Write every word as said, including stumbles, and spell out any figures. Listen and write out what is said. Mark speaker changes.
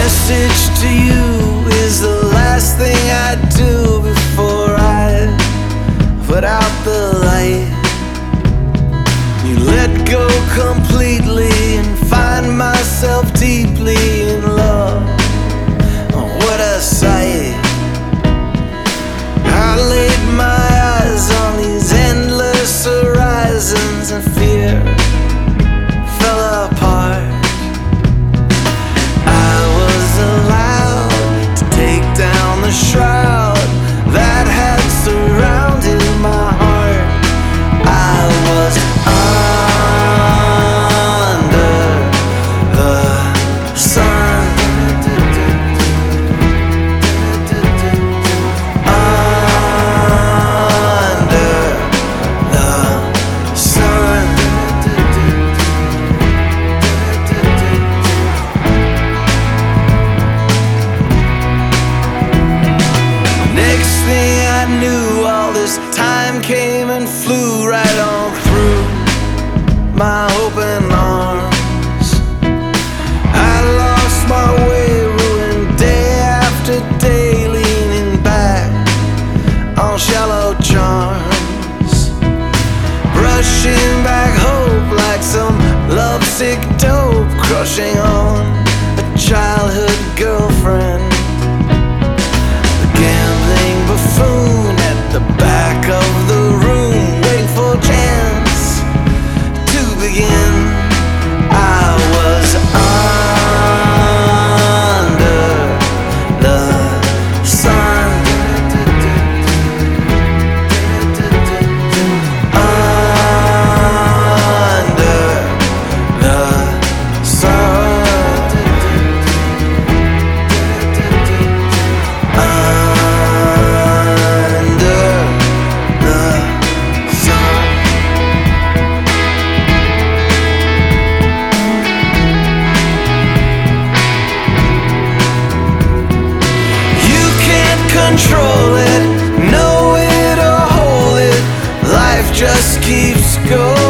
Speaker 1: message to you is the last thing I do before I put out the light. You let go completely and find myself deeply in love. Oh, what a sight. I laid my eyes on these endless horizons and fear fell apart. I was allowed to take down the shroud that had surrounded my heart. I was under the sun, under the sun. Next thing I knew, all this time came and flew right on through my open arms. I lost my way, ruined day after day, leaning back on shallow charms, brushing back hope like some lovesick dope, crushing on a childhood girlfriend. The gambling buffoon at the back of the room, waiting for a chance to begin. I was under the sun, under the sun, under the sun. You can't control it, know it or hold it. Life just keeps going.